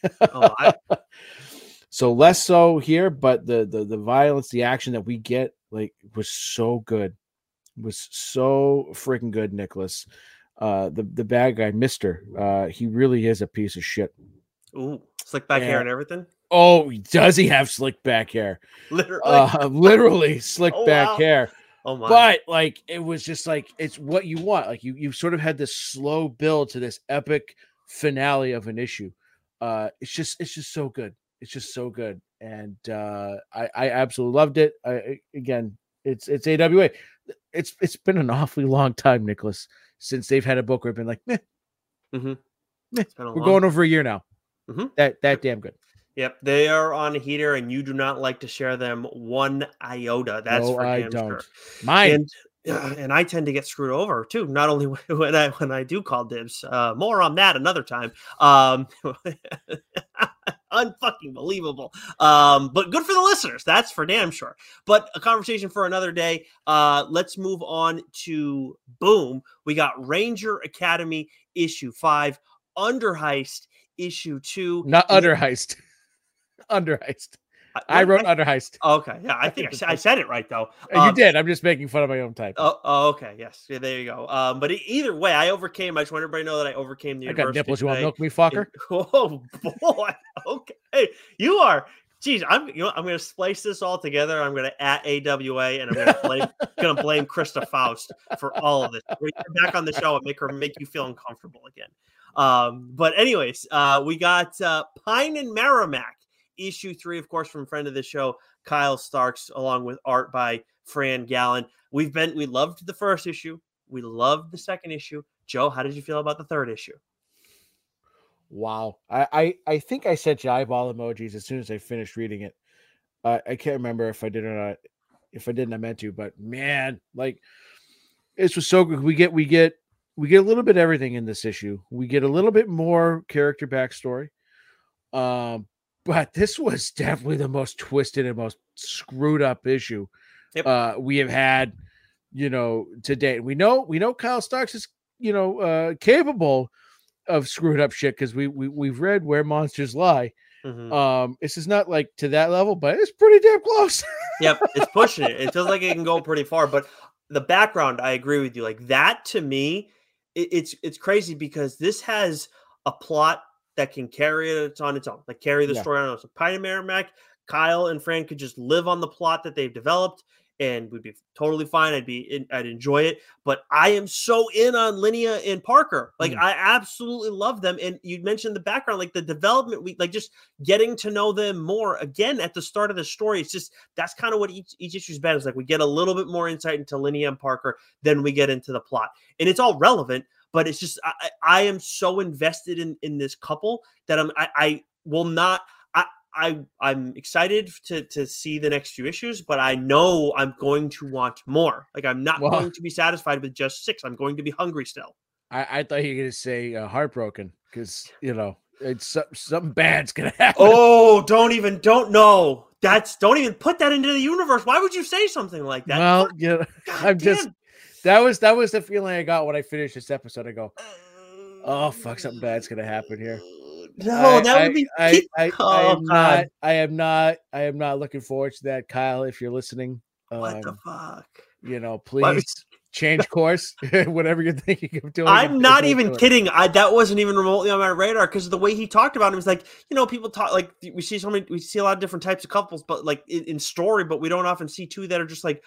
So less so here, but the violence, the action that we get, like, was so good. was so freaking good, Nicholas. The bad guy, Mister, he really is a piece of shit. Ooh, slick back hair and everything. Oh, does he have slick back hair? Literally slick back hair. Oh my! But like, it was just like, it's what you want. Like you sort of had this slow build to this epic finale of an issue. It's just so good. It's just so good, and I absolutely loved it. Again, it's AWA. It's been an awfully long time, Nicholas, since they've had a book where I've been like, meh. Mm-hmm. We're going over a year now. Mm-hmm. That damn good. Yep, they are on a heater, and you do not like to share them one iota. That's for damn sure. Mine. And I tend to get screwed over too. Not only when I do call dibs. More on that another time. Unfucking believable. But good for the listeners. That's for damn sure. But a conversation for another day. Let's move on to Boom. We got Ranger Academy issue 5, Under Heist issue 2. Not Under Heist. Under Heist. I wrote Under Heist. Okay, yeah, I think I said it right though. You did. I'm just making fun of my own type. Oh, okay, yes, yeah, there you go. But either way, I overcame. I just want everybody to know that I overcame the. I got nipples. Today. You want to milk me, fucker? Oh boy. Okay, you are. Geez, I'm going to splice this all together. I'm going to at AWA, and I'm going to blame Krista Faust for all of this. We're going to get back on the show and make you feel uncomfortable again. But anyways, we got Pine and Merrimack issue 3, of course, from friend of the show, Kyle Starks, along with art by Fran Gallen. We loved the first issue. We loved the second issue. Joe, how did you feel about the third issue? Wow. I think I sent you eyeball emojis as soon as I finished reading it. I can't remember if I did or not. If I didn't, I meant to, but man, like, this was so good. We get a little bit of everything in this issue. We get a little bit more character backstory. But this was definitely the most twisted and most screwed up issue we have had, to date. We know Kyle Starks is, capable of screwed up shit because we've read Where Monsters Lie. Mm-hmm. This is not like to that level, but it's pretty damn close. Yep, it's pushing it. It feels like it can go pretty far. But the background, I agree with you. Like that to me, it's crazy because this has a plot that can carry it on its own, like carry the story on its own. So Pine and Merrimack, Kyle and Fran could just live on the plot that they've developed, and we'd be totally fine. I'd enjoy it. But I am so in on Linnea and Parker. Like I absolutely love them. And you mentioned the background, like the development, like just getting to know them more. Again, at the start of the story, it's just that's kind of what each issue is about. Is like we get a little bit more insight into Linnea and Parker, then we get into the plot, and it's all relevant. But it's just I am so invested in this couple that I'm excited to see the next few issues, but I know I'm going to want more. Like I'm not going to be satisfied with just 6. I'm going to be hungry still. I thought you were going to say heartbroken because it's something bad's going to happen. Oh, don't even put that into the universe. Why would you say something like that? Well, That was the feeling I got when I finished this episode. I go, oh fuck, something bad's gonna happen here. No, that would be. I am not looking forward to that, Kyle. If you're listening, what the fuck? Please change course. Whatever you're thinking of doing. I'm not even kidding. That wasn't even remotely on my radar because the way he talked about it was like, people talk like we see a lot of different types of couples, but like in story, but we don't often see two that are just like.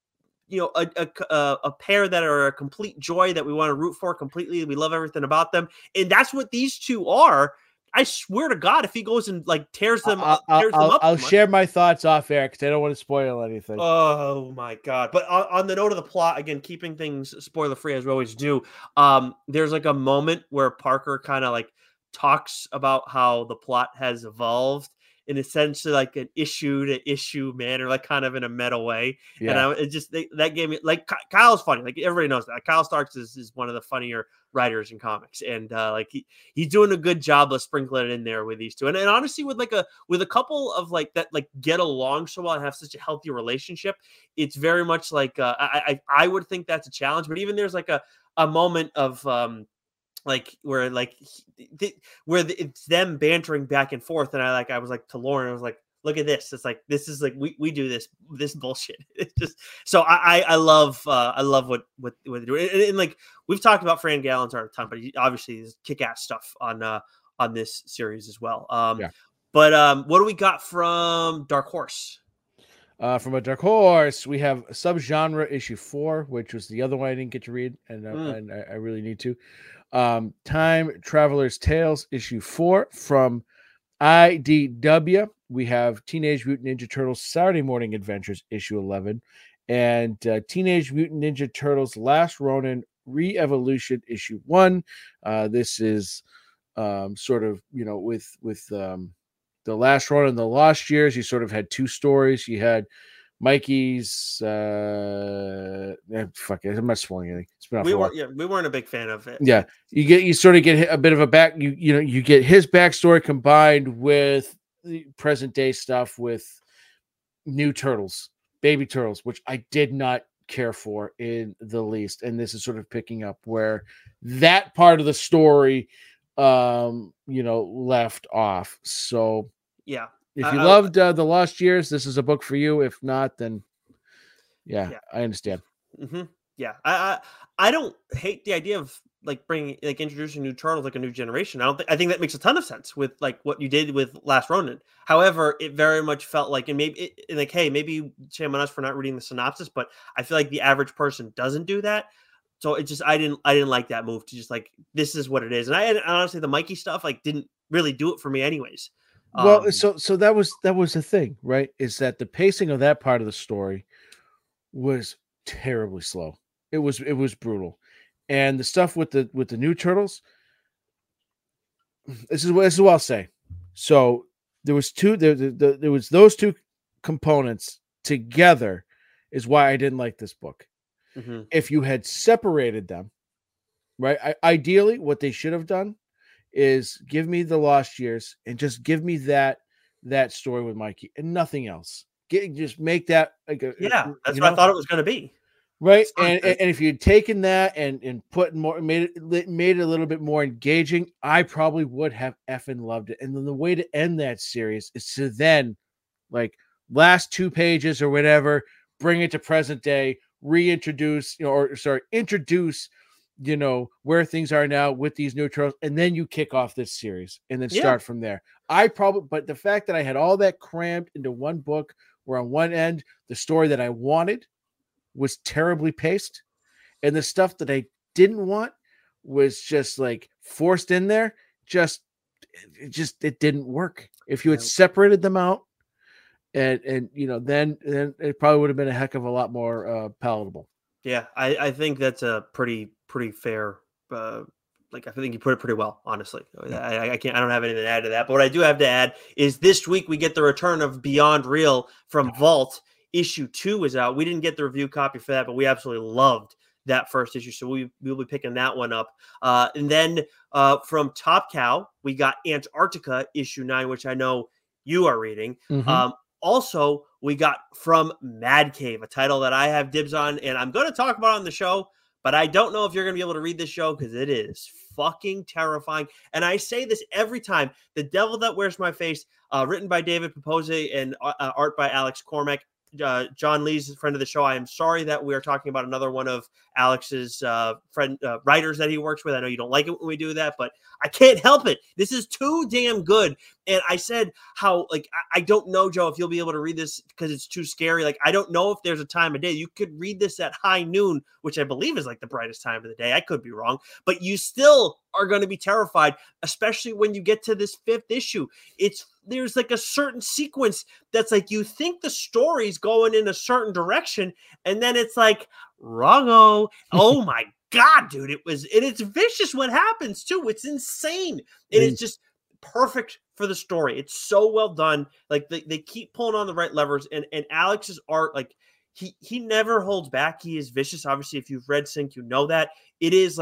A pair that are a complete joy that we want to root for completely. We love everything about them. And that's what these two are. I swear to God, if he goes and like tears them up. I'll share my thoughts off air because I don't want to spoil anything. Oh my God. But on the note of the plot, again, keeping things spoiler free as we always do. There's like a moment where Parker kind of like talks about how the plot has evolved in essentially like an issue to issue manner, like kind of in a meta way. Yeah. And that gave me like Kyle's funny. Like everybody knows that Kyle Starks is one of the funnier writers in comics. And like he's doing a good job of sprinkling it in there with these two. And honestly, with a couple of like that, like get along so well and have such a healthy relationship, it's very much like, I would think that's a challenge, but even there's like a moment of, like where it's them bantering back and forth, and I was like to Lauren, I was like, look at this. It's like, this is like, we do this bullshit. It's just, so I love what they're doing. And like, we've talked about Fran Gallen's art a ton, but he obviously is kick-ass stuff on this series as well. But what do we got from Dark Horse? From a Dark Horse, we have Subgenre issue 4, which was the other one I didn't get to read, and I really need to. Time Traveler's Tales issue 4 from IDW. We have Teenage Mutant Ninja Turtles Saturday Morning Adventures issue 11, and Teenage Mutant Ninja Turtles Last Ronin Re-Evolution issue 1. This is sort of, with the Last Ronin and the Lost Years, you sort of had two stories. You had Mikey's fuck it, I'm not spoiling anything. It's been off we weren't a big fan of it. Yeah. You sort of get a bit of a you get his backstory combined with the present day stuff with new turtles, baby turtles, which I did not care for in the least. And this is sort of picking up where that part of the story left off. So yeah, if you loved the Lost Years, this is a book for you. If not, then yeah. I understand. Mm-hmm. Yeah, I don't hate the idea of introducing new turtles, like a new generation. I think that makes a ton of sense with like what you did with Last Ronin. However, it very much felt like, and maybe maybe shame on us for not reading the synopsis, but I feel like the average person doesn't do that. So it just, I didn't like that move to just like, this is what it is. And honestly, the Mikey stuff didn't really do it for me anyways. Well, so that was the thing, right? Is that the pacing of that part of the story was terribly slow. It was brutal. And the stuff with the new turtles, this is what I'll say. So there was those two components together is why I didn't like this book. Mm-hmm. If you had separated them, right? Ideally, what they should have done is give me the Lost Years and just give me that story with Mikey and nothing else. Just make that that's what I thought it was going to be. Right. And if you'd taken that and put more, made it a little bit more engaging, I probably would have effing loved it. And then the way to end that series is to then, like, last 2 pages or whatever, bring it to present day, reintroduce, introduce, where things are now with these new turtles, and then you kick off this series and then start from there. But the fact that I had all that crammed into one book, where on one end, the story that I wanted was terribly paced, and the stuff that I didn't want was just like forced in there. It didn't work. If you had separated them out, and then it probably would have been a heck of a lot more palatable. Yeah, I think that's a pretty fair. I think you put it pretty well, honestly. I don't have anything to add to that. But what I do have to add is this week we get the return of Beyond Real from Vault. Issue 2 is out. We didn't get the review copy for that, but we absolutely loved that first issue. So we'll be picking that one up. And then from Top Cow, we got Antarctica issue 9, which I know you are reading. Mm-hmm. Also, we got from Mad Cave, a title that I have dibs on, and I'm going to talk about on the show, but I don't know if you're going to be able to read this show because it is fucking terrifying. And I say this every time. The Devil That Wears My Face, written by David Papose and art by Alex Cormack. John Lee's a friend of the show. I am sorry that we are talking about another one of Alex's writers that he works with. I know you don't like it when we do that, but I can't help it. This is too damn good. And I said how, I don't know, Joe, if you'll be able to read this because it's too scary. I don't know if there's a time of day. You could read this at high noon, which I believe is the brightest time of the day. I could be wrong, but you still are going to be terrified, especially when you get to this 5th issue. There's a certain sequence that's you think the story's going in a certain direction, and then it's wrong-o. Oh my God, dude. It's vicious what happens too. It's insane. And it's just perfect for the story. It's so well done. They keep pulling on the right levers, and Alex's art, he never holds back. He is vicious. Obviously, if you've read Sync, you know that. It is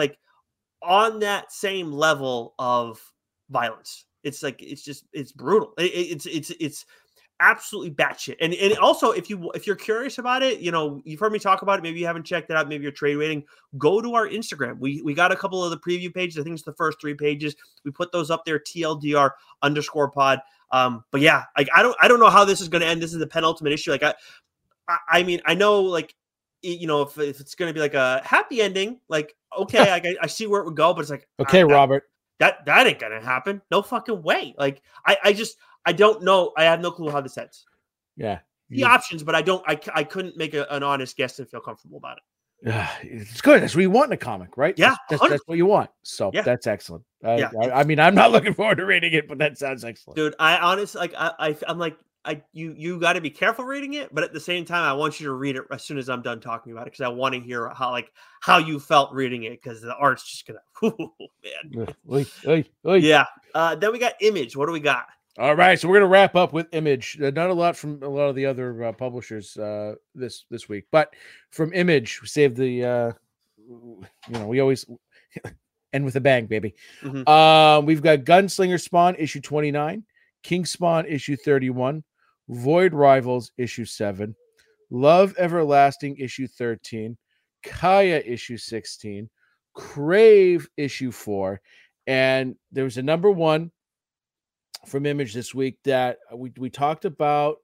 on that same level of violence. It's brutal. It's absolutely batshit. And also, if you're curious about it, you've heard me talk about it. Maybe you haven't checked it out. Maybe you're trade waiting. Go to our Instagram. We got a couple of the preview pages. I think it's the first 3 pages. We put those up there. TLDR_pod. But yeah, like I don't know how this is going to end. This is the penultimate issue. Like I mean, I know, like, you know, if it's going to be like a happy ending, like, okay, I see where it would go, but it's like, okay, Robert, that ain't going to happen. No fucking way. Like, I don't know. I have no clue how this ends. Yeah. The options, but I couldn't make an honest guess and feel comfortable about it. It's good. That's what you want in a comic, right? Yeah, that's what you want. So that's excellent. Yeah. I mean, I'm not looking forward to reading it, but that sounds excellent, dude. I honestly, like, I'm like, you got to be careful reading it, but at the same time, I want you to read it as soon as I'm done talking about it, because I want to hear how you felt reading it, because the art's just gonna, man. Yeah. Then we got Image. What do we got? All right, so we're gonna wrap up with Image. Not a lot from a lot of the other publishers this week, but from Image, we saved the we always end with a bang, baby. Mm-hmm. We've got Gunslinger Spawn issue 29, King Spawn issue 31, Void Rivals issue 7, Love Everlasting issue 13, Kaya issue 16, Crave issue 4, and there was a number 1 from Image this week that we talked about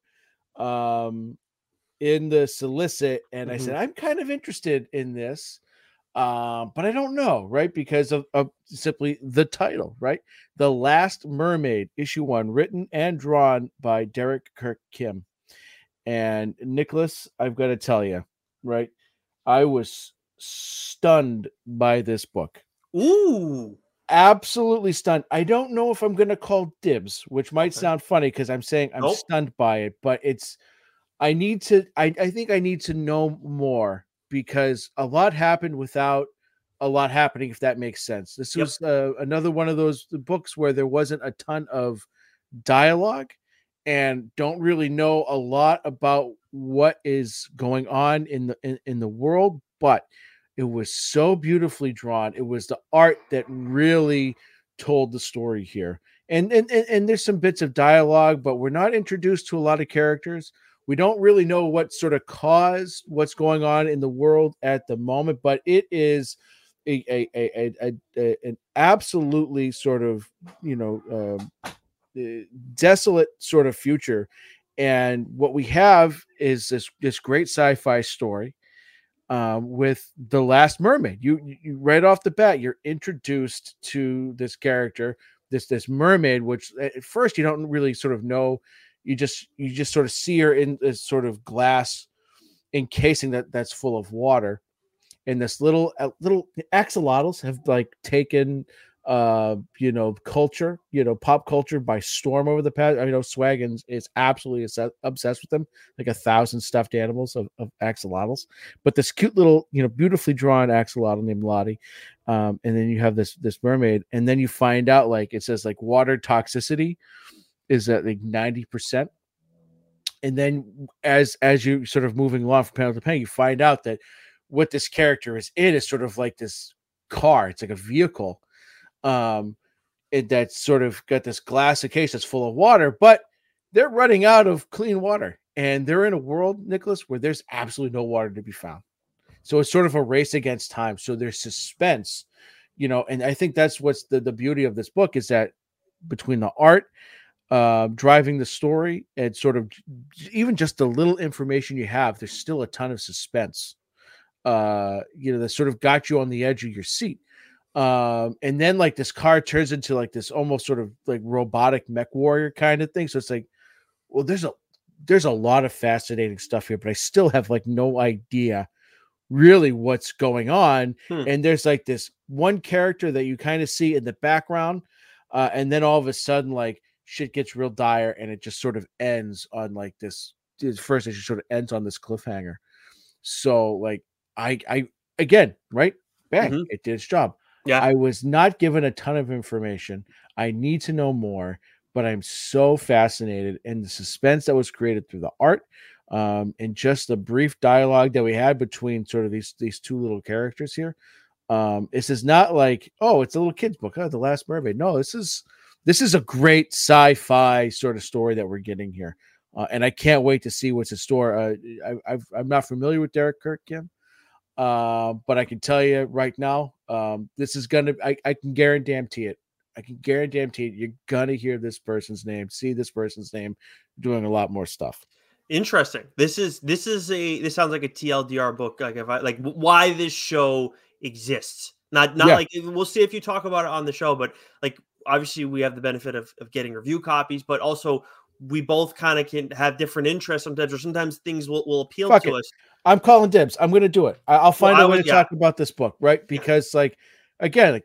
in the solicit, and I said I'm kind of interested in this, but I don't know, right? Because of simply the title, right? The Last Mermaid, issue 1, written and drawn by Derek Kirk Kim. And Nicholas, I've got to tell you, right? I was stunned by this book. Ooh. Absolutely stunned. I don't know if I'm going to call dibs, which might sound funny because I'm saying I'm stunned by it, but I think I need to know more, because a lot happened without a lot happening, if that makes sense. This was another one of those books where there wasn't a ton of dialogue and don't really know a lot about what is going on in the world, but it was so beautifully drawn. It was the art that really told the story here. And there's some bits of dialogue, but we're not introduced to a lot of characters. We don't really know what sort of caused what's going on in the world at the moment, but it is an absolutely sort of, desolate sort of future. And what we have is this great sci-fi story with The Last Mermaid. You right off the bat, you're introduced to this character, this mermaid, which at first you don't really sort of know. You just sort of see her in this sort of glass encasing that's full of water, and this little axolotls have like taken culture, pop culture by storm over the past. I mean, Swaggins is absolutely obsessed with them, like 1,000 stuffed animals of axolotls. But this cute little, beautifully drawn axolotl named Lottie, and then you have this mermaid, and then you find out, like, it says like water toxicity is at like 90%. And then as you sort of moving along from panel to panel, you find out that what this character is in is sort of like this car. It's like a vehicle. That's sort of got this glass case that's full of water, but they're running out of clean water, and they're in a world, Nicholas, where there's absolutely no water to be found. So it's sort of a race against time. So there's suspense, and I think that's what's the beauty of this book, is that between the art, driving the story, and sort of even just the little information you have, there's still a ton of suspense, that sort of got you on the edge of your seat. And then like this car turns into like this almost sort of like robotic mech warrior kind of thing. So it's like, well, there's a lot of fascinating stuff here, but I still have like no idea really what's going on. And there's like this one character that you kind of see in the background, and then all of a sudden, like, shit gets real dire, and it just sort of ends on like this. First issue sort of ends on this cliffhanger. So like I again, right? Bang, it did its job. Yeah. I was not given a ton of information. I need to know more, but I'm so fascinated, and the suspense that was created through the art, and just the brief dialogue that we had between sort of these two little characters here. This is not like, oh, it's a little kid's book, The Last Mermaid. No, this is a great sci-fi sort of story that we're getting here, and I can't wait to see what's in store. I'm not familiar with Derek Kirk Kim, but I can tell you right now, this is gonna. I can guarantee it. I can guarantee you're gonna hear this person's name, see this person's name doing a lot more stuff. Interesting. This sounds like a TLDR book. Like if I like why this show exists. Not like we'll see if you talk about it on the show, but like obviously we have the benefit of getting review copies, but also we both kind of can have different interests sometimes, or sometimes things will appeal to us. I'm calling dibs. I'm going to do it. I'll find a way to talk about this book, right? Because like, again,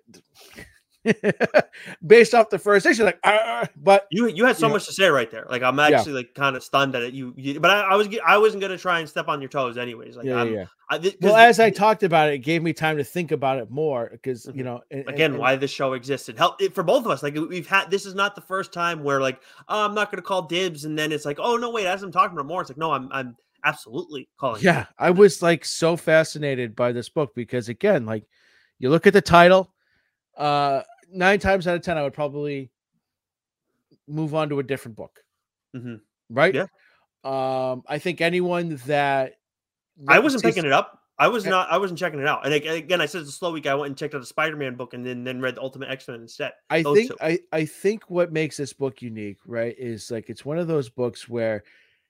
based off the first issue, like, but you had so much to say right there. Like, I'm actually like kind of stunned at it. But I wasn't going to try and step on your toes anyways. Like, as I talked about it, it gave me time to think about it more because, you know, why this show existed. Help it for both of us. Like this is not the first time where like, oh, I'm not going to call dibs. And then it's like, oh no, wait, as I'm talking about more, it's like, no, I'm absolutely calling. Yeah. I was like so fascinated by this book because again, like you look at the title, 9 times out of 10, I would probably move on to a different book. Right? Yeah. I think anyone that I wasn't picking it up. I wasn't checking it out. And again, I said it's a slow week. I went and checked out a Spider-Man book and then read the Ultimate X-Men instead. I think what makes this book unique, right, is like it's one of those books where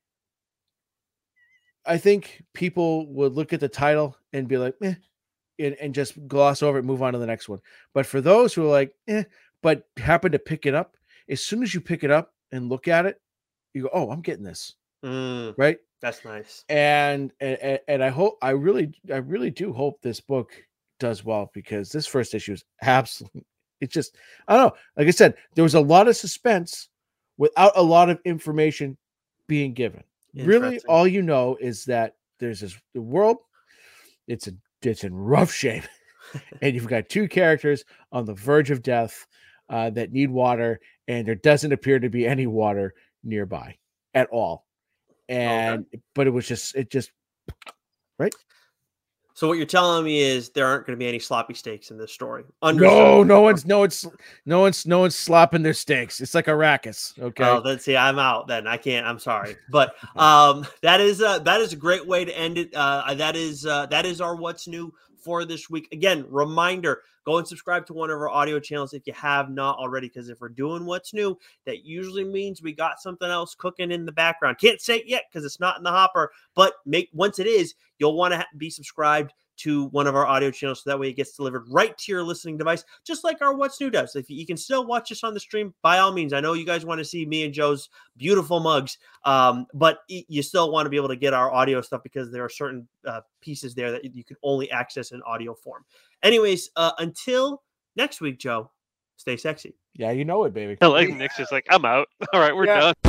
I think people would look at the title and be like, eh, and just gloss over it, move on to the next one. But for those who are like, but happen to pick it up, as soon as you pick it up and look at it, you go, oh, I'm getting this. Right? That's nice. And I really do hope this book does well because this first issue is absolutely, it's just, I don't know. Like I said, there was a lot of suspense without a lot of information being given. Really, all you know is that there's the world, it's in rough shape, and you've got 2 characters on the verge of death that need water, and there doesn't appear to be any water nearby at all. And but it just right. So what you're telling me is there aren't going to be any sloppy steaks in this story. No one's slopping their steaks. It's like Arrakis. Okay. Oh, then see, I'm out. Then I can't. I'm sorry, but that is a great way to end it. That is our what's new for this week. Again, reminder: go and subscribe to one of our audio channels if you have not already. Because if we're doing what's new, that usually means we got something else cooking in the background. Can't say it yet because it's not in the hopper. But once it is, you'll want to be subscribed to one of our audio channels so that way it gets delivered right to your listening device, just like our What's New does. If you can still watch us on the stream, by all means. I know you guys want to see me and Joe's beautiful mugs, but you still want to be able to get our audio stuff because there are certain pieces there that you can only access in audio form. Anyways, until next week, Joe, stay sexy. Yeah, you know it, baby. Like Nick's just like, I'm out. All right, we're done.